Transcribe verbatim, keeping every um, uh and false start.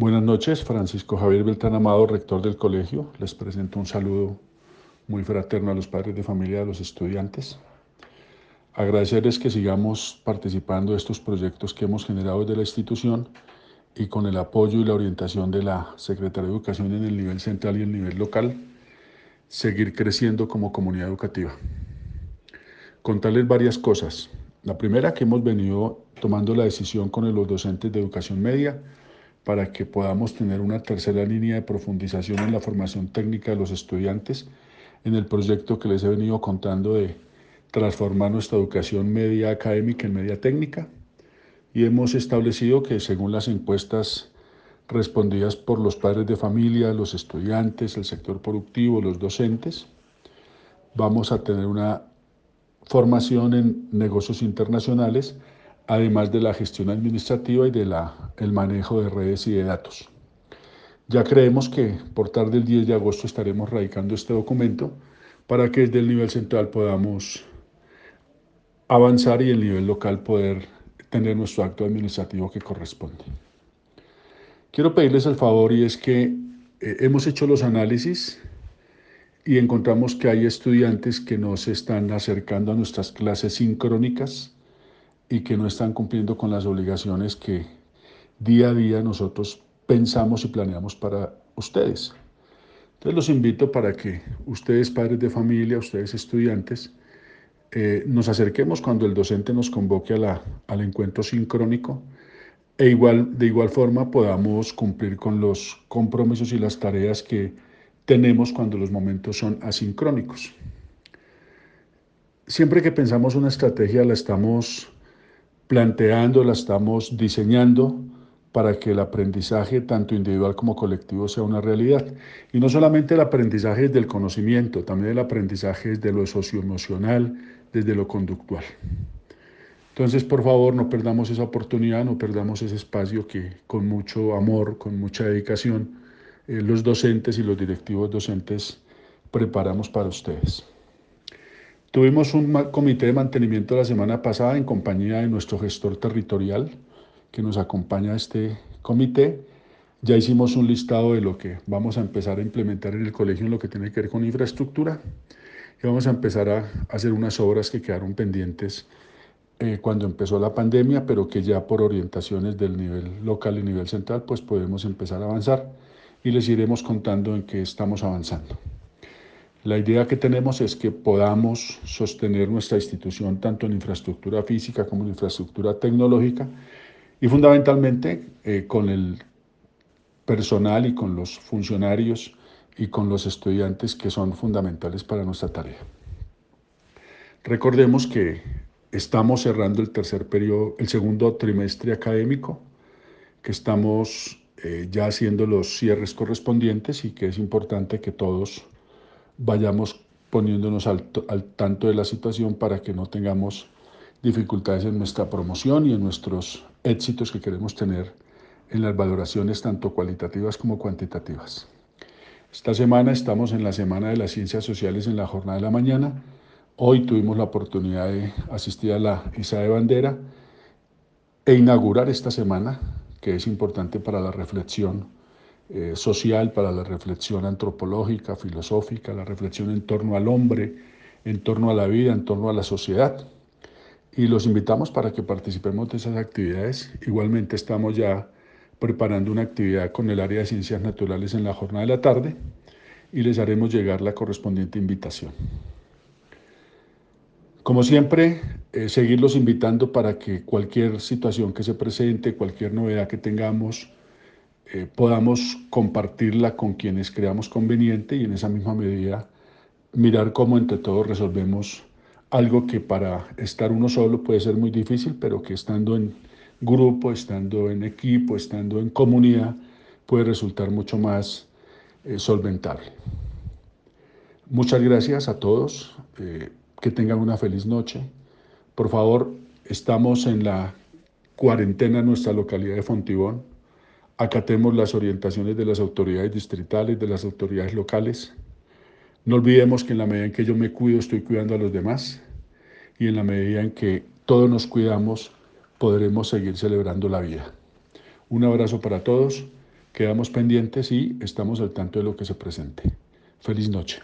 Buenas noches, Francisco Javier Beltrán Amado, rector del colegio. Les presento un saludo muy fraterno a los padres de familia y a los estudiantes. Agradecerles que sigamos participando de estos proyectos que hemos generado desde la institución y con el apoyo y la orientación de la Secretaría de Educación en el nivel central y el nivel local, seguir creciendo como comunidad educativa. Contarles varias cosas. La primera, que hemos venido tomando la decisión con los docentes de educación media para que podamos tener una tercera línea de profundización en la formación técnica de los estudiantes en el proyecto que les he venido contando de transformar nuestra educación media académica en media técnica, y hemos establecido que según las encuestas respondidas por los padres de familia, los estudiantes, el sector productivo, los docentes, vamos a tener una formación en negocios internacionales, además de la gestión administrativa y del el manejo de redes y de datos. Ya creemos que por tarde del diez de agosto estaremos radicando este documento para que desde el nivel central podamos avanzar y el nivel local poder tener nuestro acto administrativo que corresponde. Quiero pedirles el favor, y es que eh, hemos hecho los análisis y encontramos que hay estudiantes que no se están acercando a nuestras clases sincrónicas y que no están cumpliendo con las obligaciones que día a día nosotros pensamos y planeamos para ustedes. Entonces los invito para que ustedes, padres de familia, ustedes estudiantes, eh, nos acerquemos cuando el docente nos convoque a la, al encuentro sincrónico, e igual, de igual forma podamos cumplir con los compromisos y las tareas que tenemos cuando los momentos son asincrónicos. Siempre que pensamos una estrategia la estamos planteando, la estamos diseñando para que el aprendizaje, tanto individual como colectivo, sea una realidad. Y no solamente el aprendizaje del conocimiento, también el aprendizaje desde lo socioemocional, desde lo conductual. Entonces, por favor, no perdamos esa oportunidad, no perdamos ese espacio que con mucho amor, con mucha dedicación, eh, los docentes y los directivos docentes preparamos para ustedes. Tuvimos un comité de mantenimiento la semana pasada en compañía de nuestro gestor territorial que nos acompaña a este comité. Ya hicimos un listado de lo que vamos a empezar a implementar en el colegio en lo que tiene que ver con infraestructura, y vamos a empezar a hacer unas obras que quedaron pendientes eh, cuando empezó la pandemia, pero que ya por orientaciones del nivel local y nivel central pues podemos empezar a avanzar, y les iremos contando en qué estamos avanzando. La idea que tenemos es que podamos sostener nuestra institución tanto en infraestructura física como en infraestructura tecnológica, y fundamentalmente eh, con el personal y con los funcionarios y con los estudiantes que son fundamentales para nuestra tarea. Recordemos que estamos cerrando el tercer periodo, el segundo trimestre académico, que estamos eh, ya haciendo los cierres correspondientes, y que es importante que todos vayamos poniéndonos al, al tanto de la situación para que no tengamos dificultades en nuestra promoción y en nuestros éxitos que queremos tener en las valoraciones tanto cualitativas como cuantitativas. Esta semana estamos en la Semana de las Ciencias Sociales en la jornada de la mañana. Hoy tuvimos la oportunidad de asistir a la izada de bandera e inaugurar esta semana, que es importante para la reflexión eh, social, para la reflexión antropológica, filosófica, la reflexión en torno al hombre, en torno a la vida, en torno a la sociedad. Y los invitamos para que participemos de esas actividades. Igualmente estamos ya preparando una actividad con el área de ciencias naturales en la jornada de la tarde, y les haremos llegar la correspondiente invitación. Como siempre, eh, seguirlos invitando para que cualquier situación que se presente, cualquier novedad que tengamos, eh, podamos compartirla con quienes creamos conveniente, y en esa misma medida mirar cómo entre todos resolvemos algo que para estar uno solo puede ser muy difícil, pero que estando en grupo, estando en equipo, estando en comunidad, puede resultar mucho más eh, solventable. Muchas gracias a todos, eh, que tengan una feliz noche. Por favor, estamos en la cuarentena en nuestra localidad de Fontibón. Acatemos las orientaciones de las autoridades distritales, de las autoridades locales. No olvidemos que en la medida en que yo me cuido, estoy cuidando a los demás, y en la medida en que todos nos cuidamos, podremos seguir celebrando la vida. Un abrazo para todos Quedamos pendientes y estamos al tanto de lo que se presente. Feliz noche.